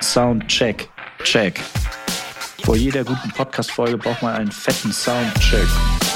Soundcheck. Check. Vor jeder guten Podcast-Folge braucht man einen fetten Soundcheck.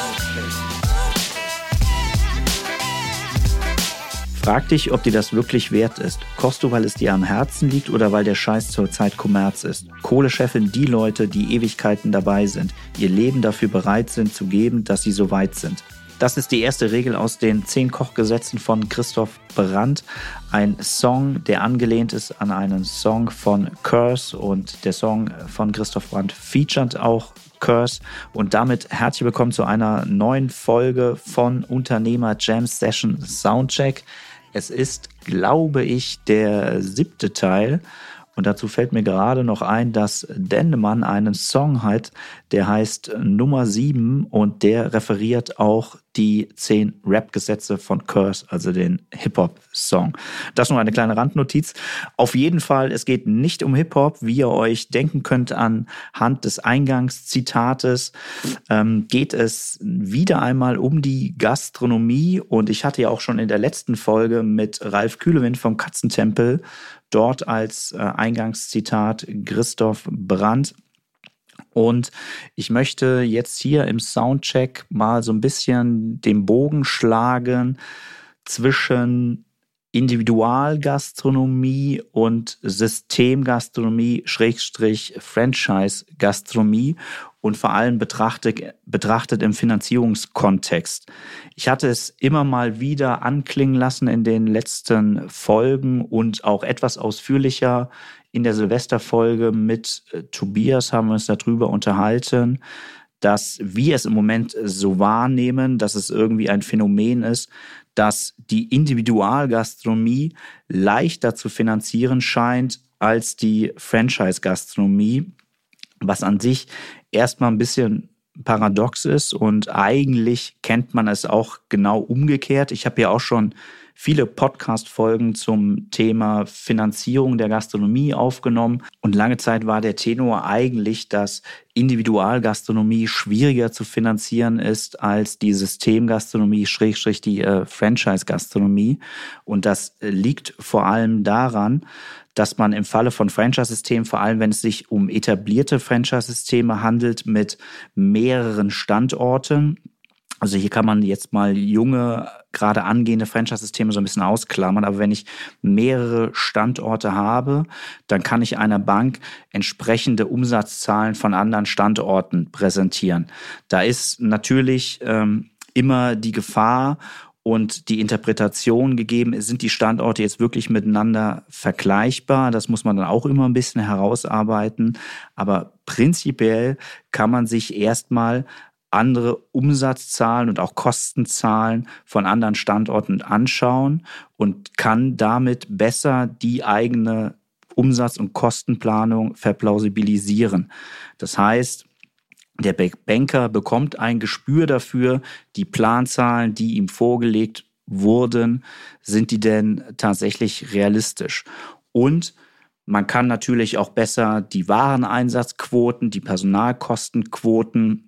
Frag dich, ob dir das wirklich wert ist. Kochst du, weil es dir am Herzen liegt oder weil der Scheiß zurzeit Kommerz ist? Kohle scheffeln die Leute, die Ewigkeiten dabei sind, ihr Leben dafür bereit sind zu geben, dass sie so weit sind. Das ist die erste Regel aus den 10 Kochgesetzen von Christoph Brandt. Ein Song, der angelehnt ist an einen Song von Curse, und der Song von Christoph Brandt featuret auch Curse. Und damit herzlich willkommen zu einer neuen Folge von Unternehmer Jam Session Soundcheck. Es ist, glaube ich, der 7. Teil. Und dazu fällt mir gerade noch ein, dass Dendemann einen Song hat, der heißt Nummer 7, und der referiert auch die 10 Rap-Gesetze von Curse, also den Hip-Hop-Song. Das nur eine kleine Randnotiz. Auf jeden Fall, es geht nicht um Hip-Hop, wie ihr euch denken könnt anhand des Eingangszitates, geht es wieder einmal um die Gastronomie. Und ich hatte ja auch schon in der letzten Folge mit Ralf Kühlewind vom Katzentempel dort als Eingangszitat Christoph Brandt. Und ich möchte jetzt hier im Soundcheck mal so ein bisschen den Bogen schlagen zwischen Individualgastronomie und Systemgastronomie / Franchise-Gastronomie und vor allem betrachtet im Finanzierungskontext. Ich hatte es immer mal wieder anklingen lassen in den letzten Folgen und auch etwas ausführlicher in der Silvesterfolge mit Tobias haben wir uns darüber unterhalten, dass wir es im Moment so wahrnehmen, dass es irgendwie ein Phänomen ist, dass die Individualgastronomie leichter zu finanzieren scheint als die Franchise-Gastronomie, was an sich erstmal ein bisschen paradox ist, und eigentlich kennt man es auch genau umgekehrt. Ich habe ja auch schon viele Podcast-Folgen zum Thema Finanzierung der Gastronomie aufgenommen, und lange Zeit war der Tenor eigentlich, dass Individualgastronomie schwieriger zu finanzieren ist als die Systemgastronomie / die Franchise-Gastronomie. Und das liegt vor allem daran, dass man im Falle von Franchise-Systemen, vor allem wenn es sich um etablierte Franchise-Systeme handelt, mit mehreren Standorten, also hier kann man jetzt mal junge, gerade angehende Franchise-Systeme so ein bisschen ausklammern. Aber wenn ich mehrere Standorte habe, dann kann ich einer Bank entsprechende Umsatzzahlen von anderen Standorten präsentieren. Da ist natürlich immer die Gefahr und die Interpretation gegeben, sind die Standorte jetzt wirklich miteinander vergleichbar? Das muss man dann auch immer ein bisschen herausarbeiten. Aber prinzipiell kann man sich erstmal andere Umsatzzahlen und auch Kostenzahlen von anderen Standorten anschauen und kann damit besser die eigene Umsatz- und Kostenplanung verplausibilisieren. Das heißt, der Banker bekommt ein Gespür dafür, die Planzahlen, die ihm vorgelegt wurden, sind die denn tatsächlich realistisch? Und man kann natürlich auch besser die Wareneinsatzquoten, die Personalkostenquoten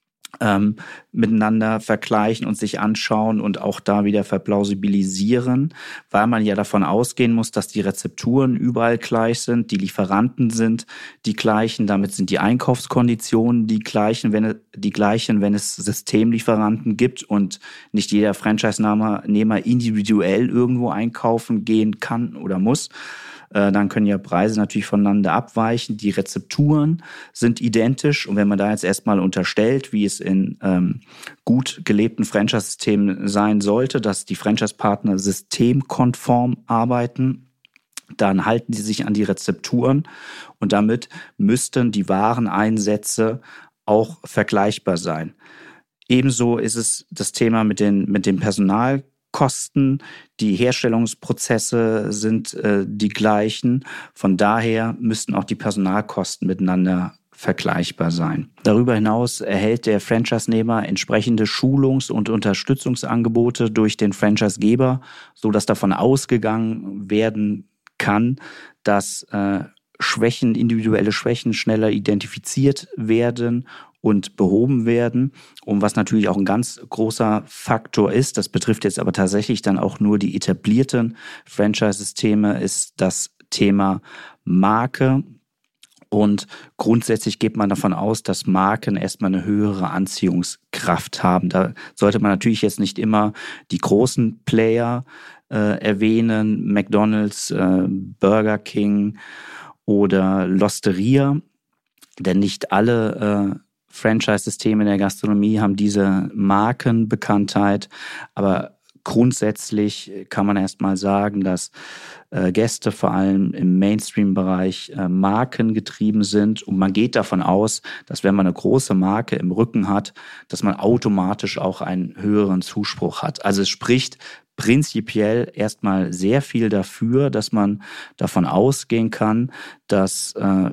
miteinander vergleichen und sich anschauen und auch da wieder verplausibilisieren, weil man ja davon ausgehen muss, dass die Rezepturen überall gleich sind, die Lieferanten sind die gleichen, damit sind die Einkaufskonditionen die gleichen, wenn es Systemlieferanten gibt und nicht jeder Franchise-Nehmer individuell irgendwo einkaufen gehen kann oder muss. Dann können ja Preise natürlich voneinander abweichen. Die Rezepturen sind identisch. Und wenn man da jetzt erstmal unterstellt, wie es in gut gelebten Franchise-Systemen sein sollte, dass die Franchise-Partner systemkonform arbeiten, dann halten sie sich an die Rezepturen, und damit müssten die Wareneinsätze auch vergleichbar sein. Ebenso ist es das Thema mit dem Personalkosten. Die Herstellungsprozesse sind die gleichen. Von daher müssten auch die Personalkosten miteinander vergleichbar sein. Darüber hinaus erhält der Franchise-Nehmer entsprechende Schulungs- und Unterstützungsangebote durch den Franchise-Geber, sodass davon ausgegangen werden kann, dass individuelle Schwächen schneller identifiziert werden und behoben werden. Und was natürlich auch ein ganz großer Faktor ist, das betrifft jetzt aber tatsächlich dann auch nur die etablierten Franchise-Systeme, ist das Thema Marke. Und grundsätzlich geht man davon aus, dass Marken erstmal eine höhere Anziehungskraft haben. Da sollte man natürlich jetzt nicht immer die großen Player erwähnen, McDonald's, Burger King oder L'Osteria, denn nicht alle Franchise-Systeme in der Gastronomie haben diese Markenbekanntheit, aber grundsätzlich kann man erstmal sagen, dass Gäste vor allem im Mainstream-Bereich markengetrieben sind und man geht davon aus, dass wenn man eine große Marke im Rücken hat, dass man automatisch auch einen höheren Zuspruch hat. Also es spricht prinzipiell erstmal sehr viel dafür, dass man davon ausgehen kann, dass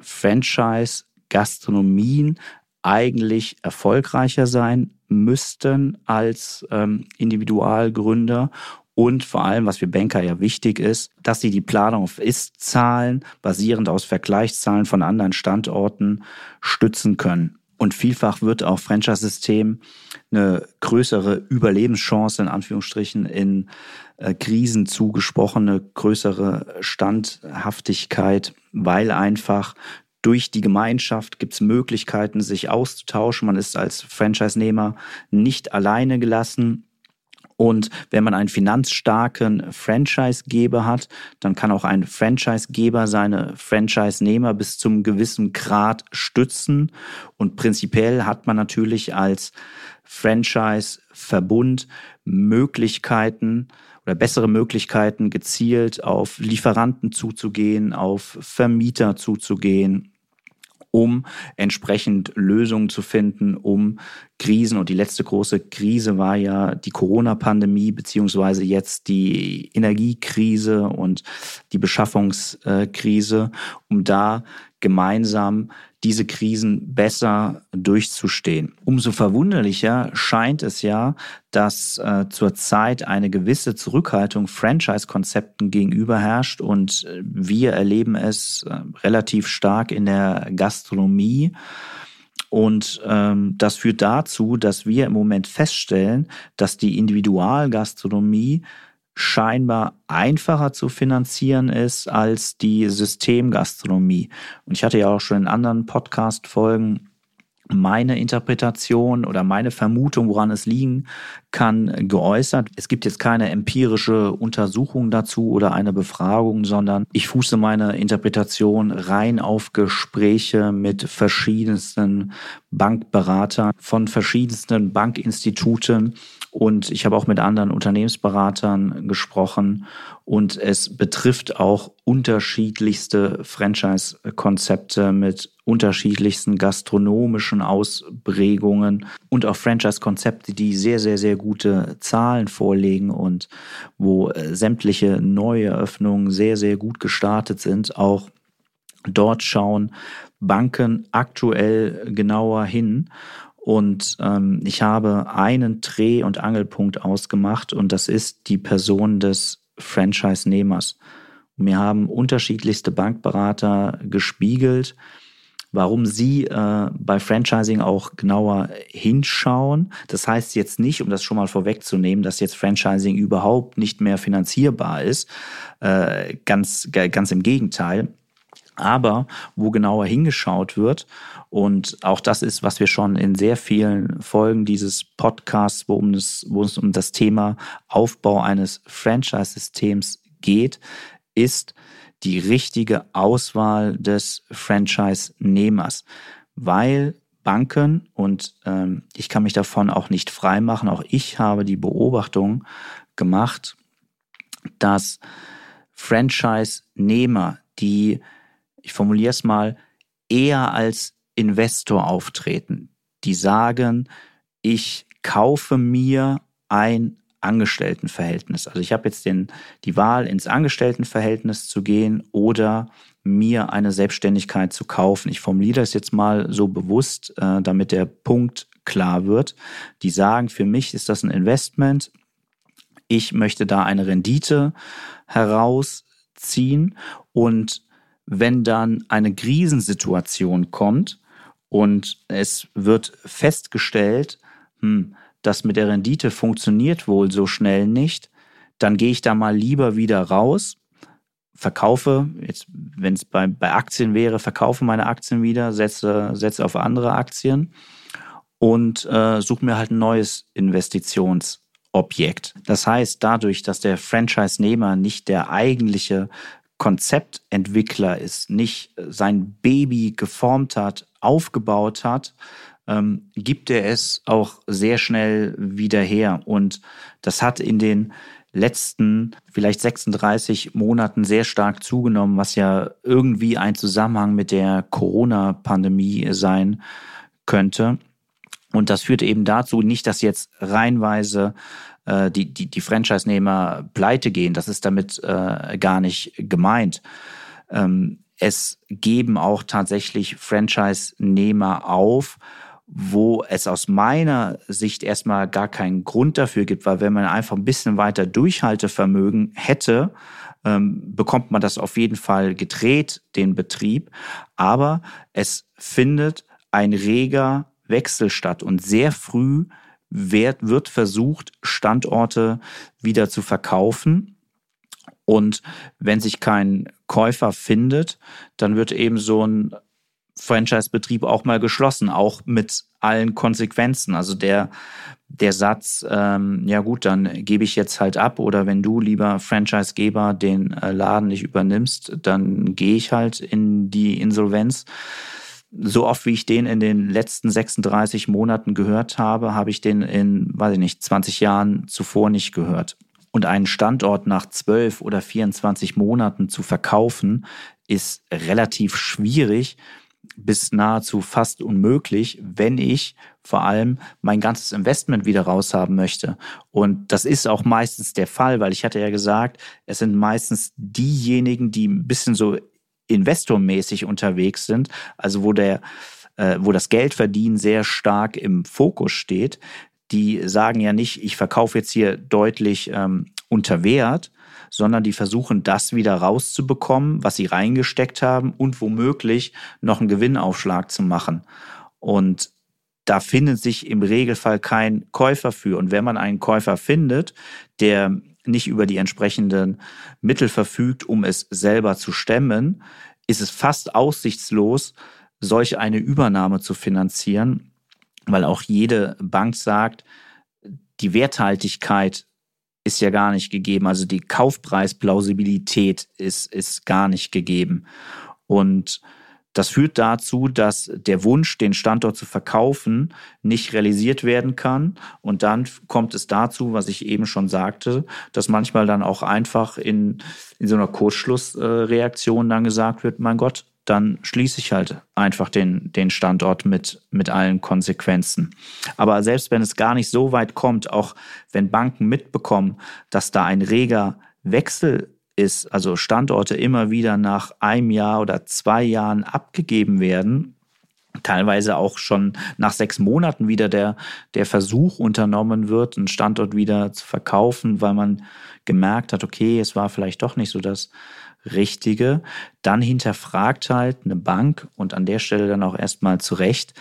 Franchise-Gastronomien eigentlich erfolgreicher sein müssten als Individualgründer und vor allem, was für Banker ja wichtig ist, dass sie die Planung auf Ist-Zahlen basierend aus Vergleichszahlen von anderen Standorten stützen können. Und vielfach wird auch Franchise-System eine größere Überlebenschance in Anführungsstrichen in Krisen zugesprochen, eine größere Standhaftigkeit, weil einfach durch die Gemeinschaft gibt es Möglichkeiten, sich auszutauschen. Man ist als Franchise-Nehmer nicht alleine gelassen. Und wenn man einen finanzstarken Franchise-Geber hat, dann kann auch ein Franchise-Geber seine Franchise-Nehmer bis zum gewissen Grad stützen. Und prinzipiell hat man natürlich als Franchise-Verbund Möglichkeiten oder bessere Möglichkeiten, gezielt auf Lieferanten zuzugehen, auf Vermieter zuzugehen, um entsprechend Lösungen zu finden, um Krisen. Und die letzte große Krise war ja die Corona-Pandemie, beziehungsweise jetzt die Energiekrise und die Beschaffungskrise, um da gemeinsam diese Krisen besser durchzustehen. Umso verwunderlicher scheint es ja, dass zurzeit eine gewisse Zurückhaltung Franchise-Konzepten gegenüber herrscht und wir erleben es relativ stark in der Gastronomie. Und das führt dazu, dass wir im Moment feststellen, dass die Individualgastronomie scheinbar einfacher zu finanzieren ist als die Systemgastronomie. Und ich hatte ja auch schon in anderen Podcast-Folgen meine Interpretation oder meine Vermutung, woran es liegen kann, geäußert. Es gibt jetzt keine empirische Untersuchung dazu oder eine Befragung, sondern ich fuße meine Interpretation rein auf Gespräche mit verschiedensten Bankberatern von verschiedensten Bankinstituten. Und ich habe auch mit anderen Unternehmensberatern gesprochen und es betrifft auch unterschiedlichste Franchise-Konzepte mit unterschiedlichsten gastronomischen Ausprägungen und auch Franchise-Konzepte, die sehr, sehr, sehr gute Zahlen vorlegen und wo sämtliche neue Eröffnungen sehr, sehr gut gestartet sind. Auch dort schauen Banken aktuell genauer hin. Und ich habe einen Dreh- und Angelpunkt ausgemacht und das ist die Person des Franchise-Nehmers. Mir haben unterschiedlichste Bankberater gespiegelt, warum sie bei Franchising auch genauer hinschauen. Das heißt jetzt nicht, um das schon mal vorwegzunehmen, dass jetzt Franchising überhaupt nicht mehr finanzierbar ist. Ganz im Gegenteil. Aber wo genauer hingeschaut wird, und auch das ist, was wir schon in sehr vielen Folgen dieses Podcasts, wo es um das Thema Aufbau eines Franchise-Systems geht, ist die richtige Auswahl des Franchise-Nehmers. Weil Banken, und ich kann mich davon auch nicht frei machen, auch ich habe die Beobachtung gemacht, dass Franchise-Nehmer, die, ich formuliere es mal, eher als Investor auftreten. Die sagen, ich kaufe mir ein Angestelltenverhältnis. Also ich habe jetzt die Wahl, ins Angestelltenverhältnis zu gehen oder mir eine Selbstständigkeit zu kaufen. Ich formuliere das jetzt mal so bewusst, damit der Punkt klar wird. Die sagen, für mich ist das ein Investment. Ich möchte da eine Rendite herausziehen und wenn dann eine Krisensituation kommt und es wird festgestellt, das mit der Rendite funktioniert wohl so schnell nicht, dann gehe ich da mal lieber wieder raus verkaufe, jetzt wenn es bei Aktien wäre, verkaufe meine Aktien wieder, setze auf andere Aktien und suche mir halt ein neues Investitionsobjekt. Das heißt, dadurch, dass der Franchise-Nehmer nicht der eigentliche Konzeptentwickler ist, nicht sein Baby geformt hat, aufgebaut hat, gibt er es auch sehr schnell wieder her. Und das hat in den letzten vielleicht 36 Monaten sehr stark zugenommen, was ja irgendwie ein Zusammenhang mit der Corona-Pandemie sein könnte. Und das führt eben dazu, nicht, dass jetzt reihenweise die Franchise-Nehmer pleite gehen. Das ist damit gar nicht gemeint. Es geben auch tatsächlich Franchise-Nehmer auf, wo es aus meiner Sicht erstmal gar keinen Grund dafür gibt, weil wenn man einfach ein bisschen weiter Durchhaltevermögen hätte, bekommt man das auf jeden Fall gedreht, den Betrieb. Aber es findet ein reger Wechsel statt und sehr früh wird versucht, Standorte wieder zu verkaufen. Und wenn sich kein Käufer findet, dann wird eben so ein Franchise-Betrieb auch mal geschlossen, auch mit allen Konsequenzen. Also der Satz, ja gut, dann gebe ich jetzt halt ab, oder wenn du, lieber Franchise-Geber, den Laden nicht übernimmst, dann gehe ich halt in die Insolvenz. So oft, wie ich den in den letzten 36 Monaten gehört habe, habe ich den in, 20 Jahren zuvor nicht gehört. Und einen Standort nach 12 oder 24 Monaten zu verkaufen, ist relativ schwierig bis nahezu fast unmöglich, wenn ich vor allem mein ganzes Investment wieder raushaben möchte. Und das ist auch meistens der Fall, weil ich hatte ja gesagt, es sind meistens diejenigen, die ein bisschen so investormäßig unterwegs sind, also wo das Geldverdienen sehr stark im Fokus steht, die sagen ja nicht, ich verkaufe jetzt hier deutlich unter Wert, sondern die versuchen, das wieder rauszubekommen, was sie reingesteckt haben und womöglich noch einen Gewinnaufschlag zu machen. Und da findet sich im Regelfall kein Käufer für. Und wenn man einen Käufer findet, der nicht über die entsprechenden Mittel verfügt, um es selber zu stemmen, ist es fast aussichtslos, solch eine Übernahme zu finanzieren, weil auch jede Bank sagt, die Werthaltigkeit ist ja gar nicht gegeben, also die Kaufpreisplausibilität ist gar nicht gegeben. Und das führt dazu, dass der Wunsch, den Standort zu verkaufen, nicht realisiert werden kann. Und dann kommt es dazu, was ich eben schon sagte, dass manchmal dann auch einfach in so einer Kurzschlussreaktion dann gesagt wird, mein Gott, dann schließe ich halt einfach den Standort mit allen Konsequenzen. Aber selbst wenn es gar nicht so weit kommt, auch wenn Banken mitbekommen, dass da ein reger Wechsel ist, also Standorte immer wieder nach einem Jahr oder 2 Jahren abgegeben werden, teilweise auch schon nach 6 Monaten wieder der Versuch unternommen wird, einen Standort wieder zu verkaufen, weil man gemerkt hat, okay, es war vielleicht doch nicht so das Richtige, dann hinterfragt halt eine Bank und an der Stelle dann auch erstmal zu Recht,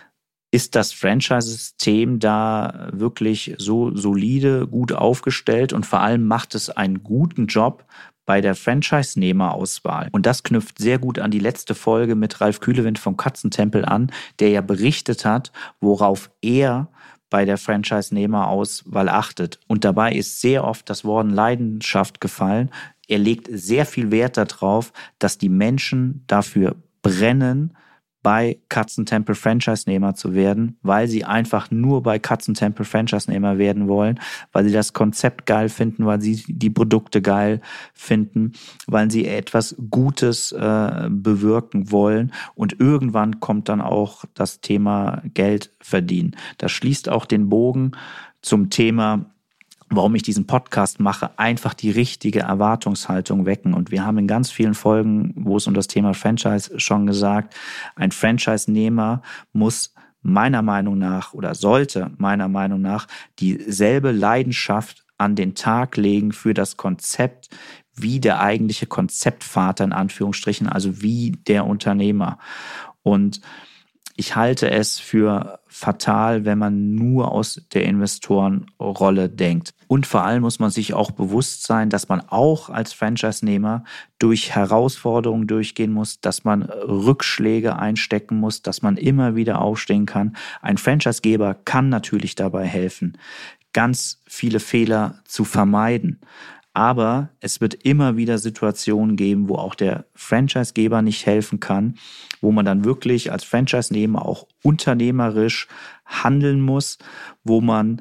ist das Franchise-System da wirklich so solide, gut aufgestellt und vor allem macht es einen guten Job bei der Franchise-Nehmerauswahl. Und das knüpft sehr gut an die letzte Folge mit Ralf Kühlewind vom Katzentempel an, der ja berichtet hat, worauf er bei der Franchise-Nehmerauswahl achtet. Und dabei ist sehr oft das Wort Leidenschaft gefallen. Er legt sehr viel Wert darauf, dass die Menschen dafür brennen, bei Katzentempel Franchise-Nehmer zu werden, weil sie einfach nur bei Katzentempel Franchise-Nehmer werden wollen, weil sie das Konzept geil finden, weil sie die Produkte geil finden, weil sie etwas Gutes bewirken wollen. Und irgendwann kommt dann auch das Thema Geld verdienen. Das schließt auch den Bogen zum Thema, warum ich diesen Podcast mache, einfach die richtige Erwartungshaltung wecken. Und wir haben in ganz vielen Folgen, wo es um das Thema Franchise schon gesagt, ein Franchise-Nehmer muss meiner Meinung nach oder sollte meiner Meinung nach dieselbe Leidenschaft an den Tag legen für das Konzept wie der eigentliche Konzeptvater in Anführungsstrichen, also wie der Unternehmer. Und Ich halte es für fatal, wenn man nur aus der Investorenrolle denkt. Und vor allem muss man sich auch bewusst sein, dass man auch als Franchise-Nehmer durch Herausforderungen durchgehen muss, dass man Rückschläge einstecken muss, dass man immer wieder aufstehen kann. Ein Franchise-Geber kann natürlich dabei helfen, ganz viele Fehler zu vermeiden. Aber es wird immer wieder Situationen geben, wo auch der Franchise-Geber nicht helfen kann, wo man dann wirklich als Franchise-Nehmer auch unternehmerisch handeln muss, wo man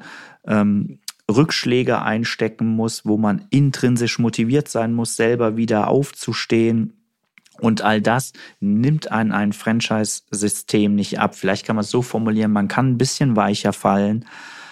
Rückschläge einstecken muss, wo man intrinsisch motiviert sein muss, selber wieder aufzustehen. Und all das nimmt ein Franchise-System nicht ab. Vielleicht kann man es so formulieren, man kann ein bisschen weicher fallen.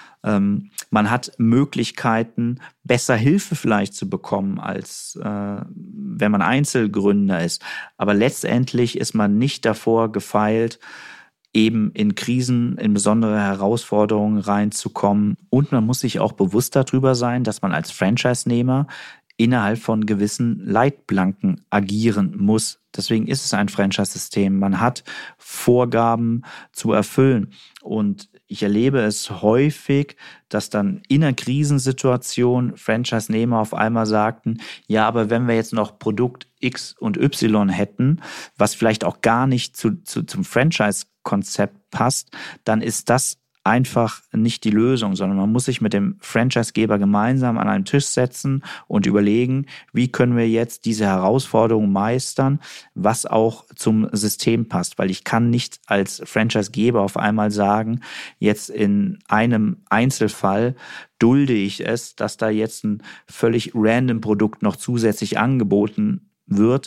Man hat Möglichkeiten, besser Hilfe vielleicht zu bekommen, als wenn man Einzelgründer ist. Aber letztendlich ist man nicht davor gefeilt, eben in Krisen, in besondere Herausforderungen reinzukommen. Und man muss sich auch bewusst darüber sein, dass man als Franchise-Nehmer innerhalb von gewissen Leitplanken agieren muss. Deswegen ist es ein Franchise-System. Man hat Vorgaben zu erfüllen. Und ich erlebe es häufig, dass dann in einer Krisensituation Franchise-Nehmer auf einmal sagten, ja, aber wenn wir jetzt noch Produkt X und Y hätten, was vielleicht auch gar nicht zum Franchise-Konzept passt, dann ist das einfach nicht die Lösung, sondern man muss sich mit dem Franchise-Geber gemeinsam an einen Tisch setzen und überlegen, wie können wir jetzt diese Herausforderung meistern, was auch zum System passt. Weil ich kann nicht als Franchise-Geber auf einmal sagen, jetzt in einem Einzelfall dulde ich es, dass da jetzt ein völlig random Produkt noch zusätzlich angeboten wird,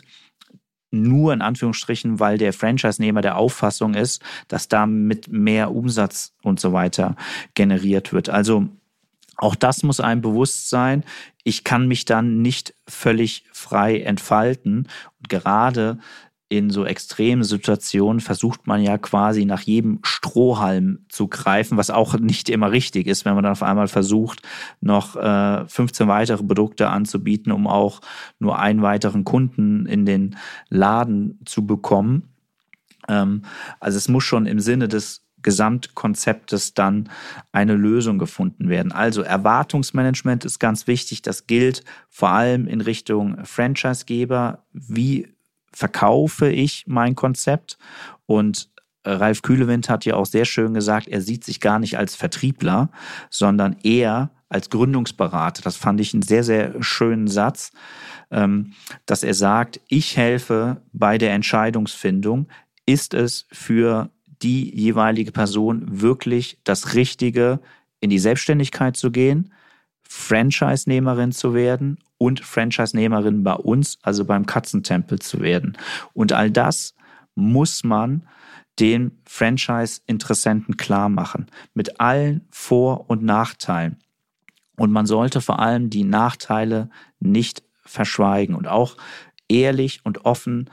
nur in Anführungsstrichen, weil der Franchise-Nehmer der Auffassung ist, dass damit mehr Umsatz und so weiter generiert wird. Also auch das muss einem bewusst sein. Ich kann mich dann nicht völlig frei entfalten. Und gerade in so extremen Situationen versucht man ja quasi nach jedem Strohhalm zu greifen, was auch nicht immer richtig ist, wenn man dann auf einmal versucht, noch 15 weitere Produkte anzubieten, um auch nur einen weiteren Kunden in den Laden zu bekommen. Also es muss schon im Sinne des Gesamtkonzeptes dann eine Lösung gefunden werden. Also Erwartungsmanagement ist ganz wichtig. Das gilt vor allem in Richtung Franchisegeber. Wie verkaufe ich mein Konzept? Und Ralf Kühlewind hat ja auch sehr schön gesagt, er sieht sich gar nicht als Vertriebler, sondern eher als Gründungsberater. Das fand ich einen sehr, sehr schönen Satz, dass er sagt, ich helfe bei der Entscheidungsfindung. Ist es für die jeweilige Person wirklich das Richtige, in die Selbstständigkeit zu gehen, Franchise-Nehmerin zu werden und Franchise-Nehmerin bei uns, also beim Katzentempel zu werden. Und all das muss man den Franchise-Interessenten klar machen, mit allen Vor- und Nachteilen. Und man sollte vor allem die Nachteile nicht verschweigen und auch ehrlich und offen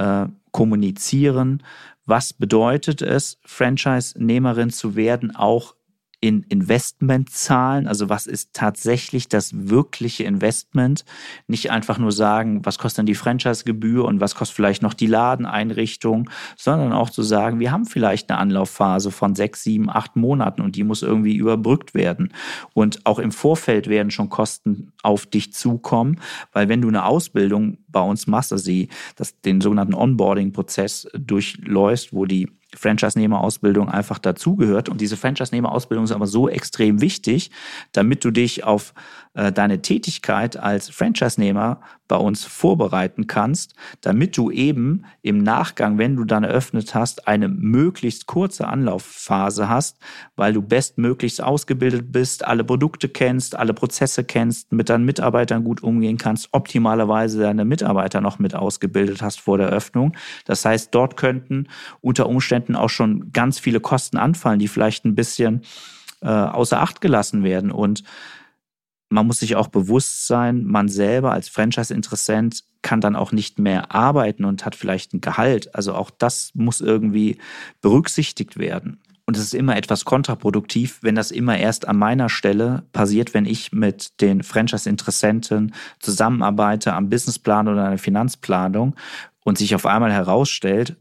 kommunizieren. Was bedeutet es, Franchise-Nehmerin zu werden, auch in Investmentzahlen, also was ist tatsächlich das wirkliche Investment, nicht einfach nur sagen, was kostet denn die Franchise-Gebühr und was kostet vielleicht noch die Ladeneinrichtung, sondern auch zu sagen, wir haben vielleicht eine Anlaufphase von 6, 7, 8 Monaten und die muss irgendwie überbrückt werden. Und auch im Vorfeld werden schon Kosten auf dich zukommen, weil wenn du eine Ausbildung bei uns machst, also den sogenannten Onboarding-Prozess durchläufst, wo die Franchise-Nehmer-Ausbildung einfach dazugehört. Und diese Franchise-Nehmer-Ausbildung ist aber so extrem wichtig, damit du dich auf deine Tätigkeit als Franchise-Nehmer bei uns vorbereiten kannst, damit du eben im Nachgang, wenn du dann eröffnet hast, eine möglichst kurze Anlaufphase hast, weil du bestmöglichst ausgebildet bist, alle Produkte kennst, alle Prozesse kennst, mit deinen Mitarbeitern gut umgehen kannst, optimalerweise deine Mitarbeiter noch mit ausgebildet hast vor der Eröffnung. Das heißt, dort könnten unter Umständen auch schon ganz viele Kosten anfallen, die vielleicht ein bisschen außer Acht gelassen werden. Und man muss sich auch bewusst sein, man selber als Franchise-Interessent kann dann auch nicht mehr arbeiten und hat vielleicht ein Gehalt. Also auch das muss irgendwie berücksichtigt werden. Und es ist immer etwas kontraproduktiv, wenn das immer erst an meiner Stelle passiert, wenn ich mit den Franchise-Interessenten zusammenarbeite am Businessplan oder einer Finanzplanung und sich auf einmal herausstellt,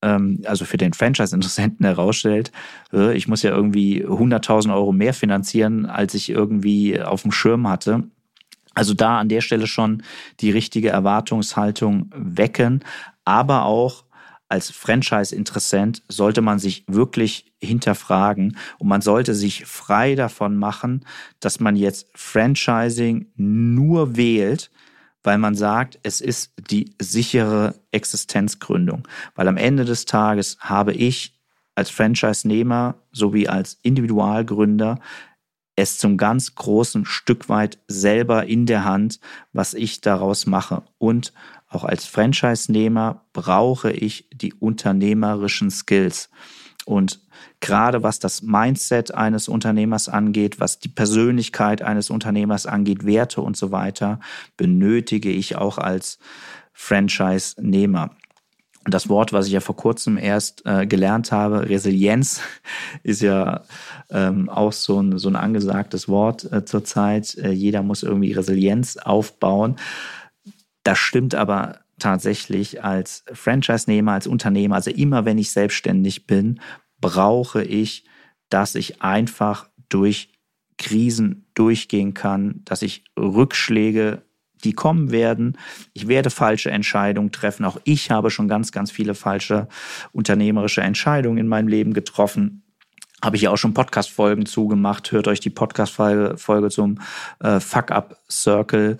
also für den Franchise-Interessenten herausstellt, ich muss ja irgendwie 100.000 Euro mehr finanzieren, als ich irgendwie auf dem Schirm hatte. Also da an der Stelle schon die richtige Erwartungshaltung wecken, aber auch als Franchise-Interessent sollte man sich wirklich hinterfragen und man sollte sich frei davon machen, dass man jetzt Franchising nur wählt, weil man sagt, es ist die sichere Existenzgründung. Weil am Ende des Tages habe ich als Franchise-Nehmer sowie als Individualgründer es zum ganz großen Stück weit selber in der Hand, was ich daraus mache. Und auch als Franchise-Nehmer brauche ich die unternehmerischen Skills. Und gerade was das Mindset eines Unternehmers angeht, was die Persönlichkeit eines Unternehmers angeht, Werte und so weiter, benötige ich auch als Franchise-Nehmer. Und das Wort, was ich ja vor kurzem erst gelernt habe, Resilienz, ist ja auch so ein angesagtes Wort zurzeit. Jeder muss irgendwie Resilienz aufbauen. Das stimmt aber tatsächlich als Franchise-Nehmer, als Unternehmer, also immer wenn ich selbstständig bin, brauche ich, dass ich einfach durch Krisen durchgehen kann, dass ich Rückschläge, die kommen werden. Ich werde falsche Entscheidungen treffen. Auch ich habe schon ganz, ganz viele falsche unternehmerische Entscheidungen in meinem Leben getroffen. Habe ich ja auch schon Podcast-Folgen zugemacht. Hört euch die Podcast-Folge zum Fuck-Up-Circle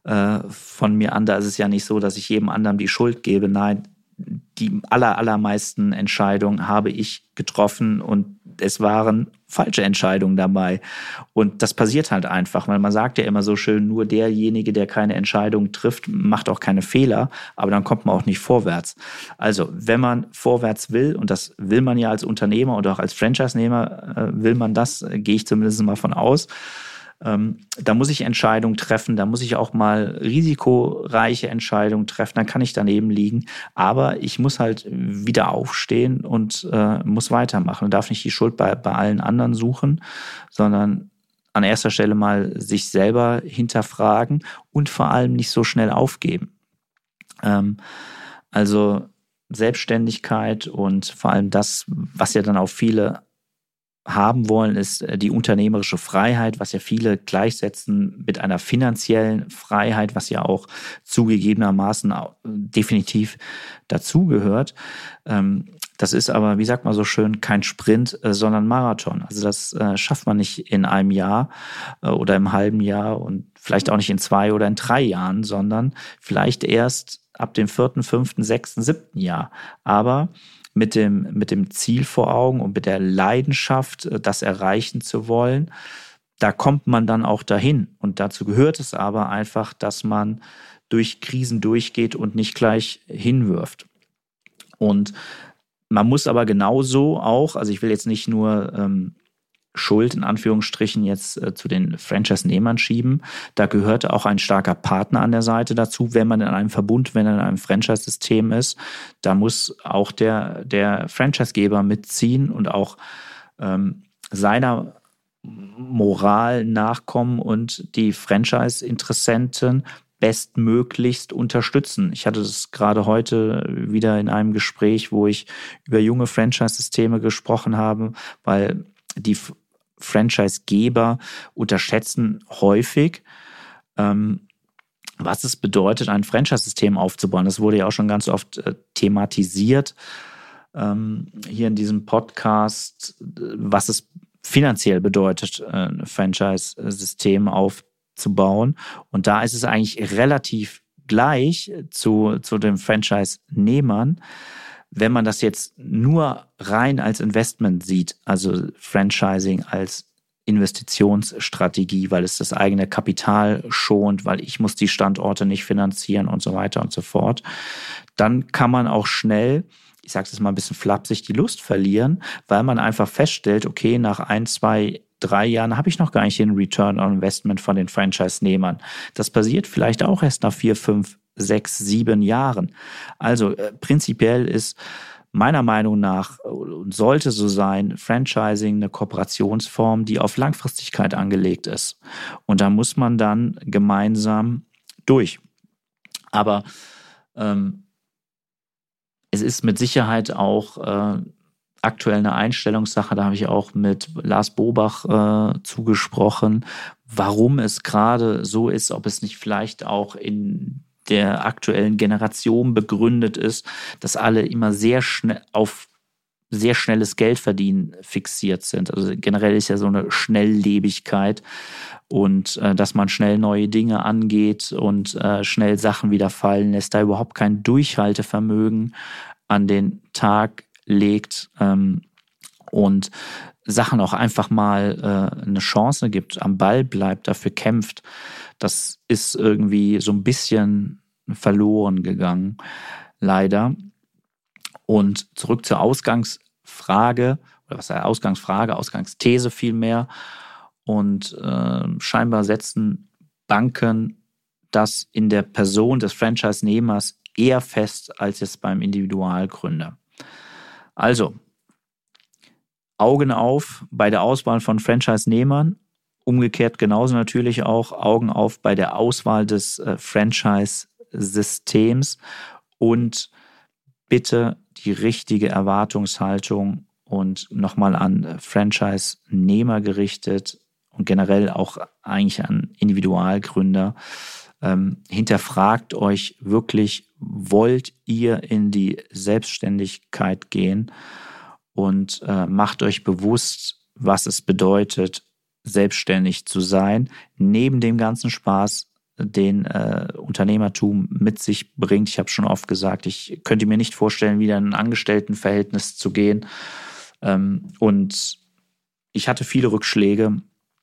von mir an. Da ist es ja nicht so, dass ich jedem anderen die Schuld gebe. Nein, die allermeisten Entscheidungen habe ich getroffen und es waren falsche Entscheidungen dabei. Und das passiert halt einfach, weil man sagt ja immer so schön, nur derjenige, der keine Entscheidung trifft, macht auch keine Fehler, aber dann kommt man auch nicht vorwärts. Also, wenn man vorwärts will, und das will man ja als Unternehmer oder auch als Franchise-Nehmer, will man das, gehe ich zumindest mal von aus, da muss ich Entscheidungen treffen, da muss ich auch mal risikoreiche Entscheidungen treffen, dann kann ich daneben liegen, aber ich muss halt wieder aufstehen und muss weitermachen und darf nicht die Schuld bei allen anderen suchen, sondern an erster Stelle mal sich selber hinterfragen und vor allem nicht so schnell aufgeben. Also Selbstständigkeit und vor allem das, was ja dann auch viele haben wollen, ist die unternehmerische Freiheit, was ja viele gleichsetzen mit einer finanziellen Freiheit, was ja auch zugegebenermaßen definitiv dazugehört. Das ist aber, wie sagt man so schön, kein Sprint, sondern Marathon. Also das schafft man nicht in einem Jahr oder im halben Jahr und vielleicht auch nicht in 2 oder in 3 Jahren, sondern vielleicht erst ab dem 4., 5., 6., 7. Jahr. Aber mit dem Ziel vor Augen und mit der Leidenschaft, das erreichen zu wollen, da kommt man dann auch dahin. Und dazu gehört es aber einfach, dass man durch Krisen durchgeht und nicht gleich hinwirft. Und man muss aber genauso auch, also ich will jetzt nicht nur Schuld in Anführungsstrichen jetzt zu den Franchise-Nehmern schieben. Da gehört auch ein starker Partner an der Seite dazu, wenn man in einem Verbund, wenn man in einem Franchise-System ist. Da muss auch der Franchise-Geber mitziehen und auch seiner Moral nachkommen und die Franchise-Interessenten bestmöglichst unterstützen. Ich hatte das gerade heute wieder in einem Gespräch, wo ich über junge Franchise-Systeme gesprochen habe, weil die Franchise-Geber unterschätzen häufig, was es bedeutet, ein Franchise-System aufzubauen. Das wurde ja auch schon ganz oft thematisiert hier in diesem Podcast, was es finanziell bedeutet, ein Franchise-System aufzubauen. Und da ist es eigentlich relativ gleich zu den Franchise-Nehmern. Wenn man das jetzt nur rein als Investment sieht, also Franchising als Investitionsstrategie, weil es das eigene Kapital schont, weil ich muss die Standorte nicht finanzieren und so weiter und so fort, dann kann man auch schnell, ich sage es mal ein bisschen flapsig, die Lust verlieren, weil man einfach feststellt, okay, nach 1, 2, 3 Jahren habe ich noch gar nicht den Return on Investment von den Franchise-Nehmern. Das passiert vielleicht auch erst nach 4, 5, 6, 7 Jahren. Also prinzipiell ist meiner Meinung nach und sollte so sein, Franchising eine Kooperationsform, die auf Langfristigkeit angelegt ist. Und da muss man dann gemeinsam durch. Aber Es ist mit Sicherheit auch aktuell eine Einstellungssache, da habe ich auch mit Lars Bobach zugesprochen, warum es gerade so ist, ob es nicht vielleicht auch in der aktuellen Generation begründet ist, dass alle immer sehr schnell auf sehr schnelles Geldverdienen fixiert sind. Also generell ist ja so eine Schnelllebigkeit und dass man schnell neue Dinge angeht und schnell Sachen wieder fallen lässt, da überhaupt kein Durchhaltevermögen an den Tag legt und Sachen auch einfach mal eine Chance gibt, am Ball bleibt, dafür kämpft. Das ist irgendwie so ein bisschen verloren gegangen, leider. Und zurück zur Ausgangsfrage, oder was heißt Ausgangsfrage, Ausgangsthese vielmehr. Und scheinbar setzen Banken das in der Person des Franchise-Nehmers eher fest als jetzt beim Individualgründer. Also, Augen auf bei der Auswahl von Franchise-Nehmern, umgekehrt genauso natürlich auch Augen auf bei der Auswahl des Franchise-Systems und bitte die richtige Erwartungshaltung und nochmal an Franchise-Nehmer gerichtet und generell auch eigentlich an Individualgründer. Hinterfragt euch wirklich, wollt ihr in die Selbstständigkeit gehen und macht euch bewusst, was es bedeutet, selbstständig zu sein, neben dem ganzen Spaß, den Unternehmertum mit sich bringt. Ich habe schon oft gesagt, ich könnte mir nicht vorstellen, wieder in ein Angestelltenverhältnis zu gehen. Und ich hatte viele Rückschläge,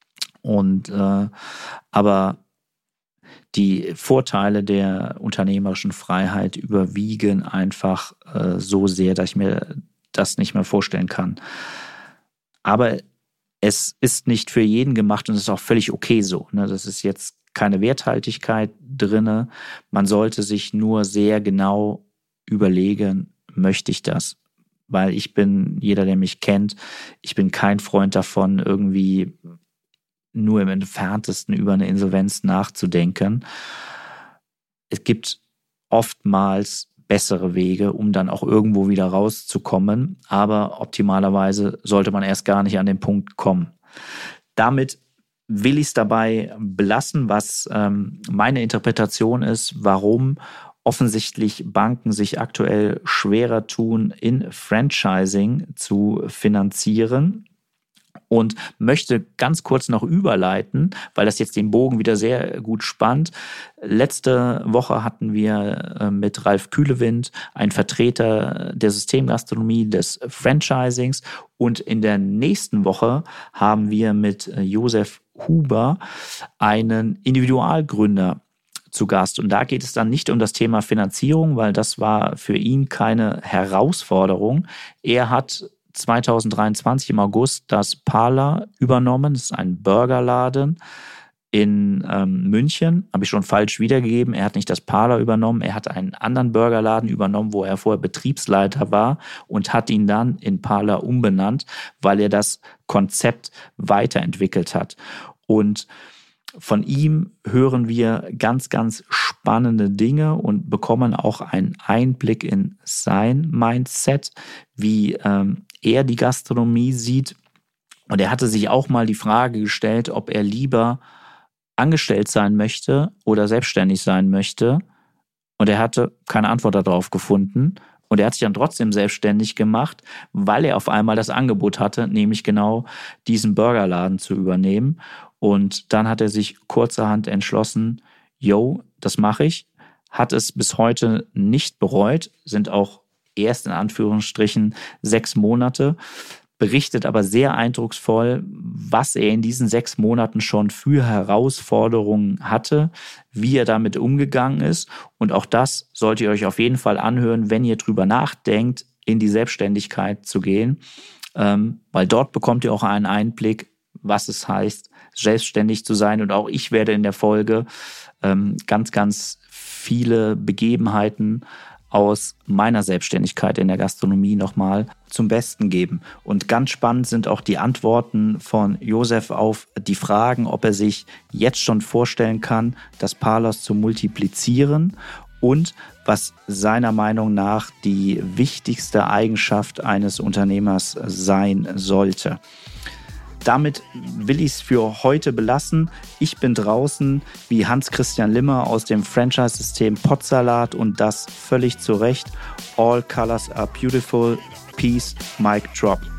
aber die Vorteile der unternehmerischen Freiheit überwiegen einfach so sehr, dass ich mir das nicht mehr vorstellen kann. Aber es ist nicht für jeden gemacht und es ist auch völlig okay so. Ne? Das ist jetzt keine Werthaltigkeit drinne. Man sollte sich nur sehr genau überlegen, möchte ich das? Weil jeder, der mich kennt, ich bin kein Freund davon, irgendwie nur im Entferntesten über eine Insolvenz nachzudenken. Es gibt oftmals bessere Wege, um dann auch irgendwo wieder rauszukommen. Aber optimalerweise sollte man erst gar nicht an den Punkt kommen. Damit will ich es dabei belassen, was meine Interpretation ist, warum offensichtlich Banken sich aktuell schwerer tun, in Franchising zu finanzieren. Und möchte ganz kurz noch überleiten, weil das jetzt den Bogen wieder sehr gut spannt. Letzte Woche hatten wir mit Ralf Kühlewind einen Vertreter der Systemgastronomie des Franchisings und in der nächsten Woche haben wir mit Josef Huber einen Individualgründer zu Gast. Und da geht es dann nicht um das Thema Finanzierung, weil das war für ihn keine Herausforderung. Er hat 2023 im August das Parler übernommen. Das ist ein Burgerladen in München. Habe ich schon falsch wiedergegeben. Er hat nicht das Parler übernommen. Er hat einen anderen Burgerladen übernommen, wo er vorher Betriebsleiter war und hat ihn dann in Parler umbenannt, weil er das Konzept weiterentwickelt hat. Und von ihm hören wir ganz, ganz spannende Dinge und bekommen auch einen Einblick in sein Mindset, wie er die Gastronomie sieht. Und er hatte sich auch mal die Frage gestellt, ob er lieber angestellt sein möchte oder selbstständig sein möchte. Und er hatte keine Antwort darauf gefunden. Und er hat sich dann trotzdem selbstständig gemacht, weil er auf einmal das Angebot hatte, nämlich genau diesen Burgerladen zu übernehmen. Und dann hat er sich kurzerhand entschlossen, das mache ich. Hat es bis heute nicht bereut, sind auch erst in Anführungsstrichen 6 Monate, berichtet aber sehr eindrucksvoll, was er in diesen 6 Monaten schon für Herausforderungen hatte, wie er damit umgegangen ist. Und auch das solltet ihr euch auf jeden Fall anhören, wenn ihr drüber nachdenkt, in die Selbstständigkeit zu gehen, weil dort bekommt ihr auch einen Einblick, was es heißt, selbstständig zu sein. Und auch ich werde in der Folge ganz, ganz viele Begebenheiten aus meiner Selbstständigkeit in der Gastronomie nochmal zum Besten geben. Und ganz spannend sind auch die Antworten von Josef auf die Fragen, ob er sich jetzt schon vorstellen kann, das Parlers zu multiplizieren und was seiner Meinung nach die wichtigste Eigenschaft eines Unternehmers sein sollte. Damit will ich es für heute belassen. Ich bin draußen wie Hans-Christian Limmer aus dem Franchise-System Potsalat und das völlig zu Recht. All colors are beautiful. Peace, mic drop.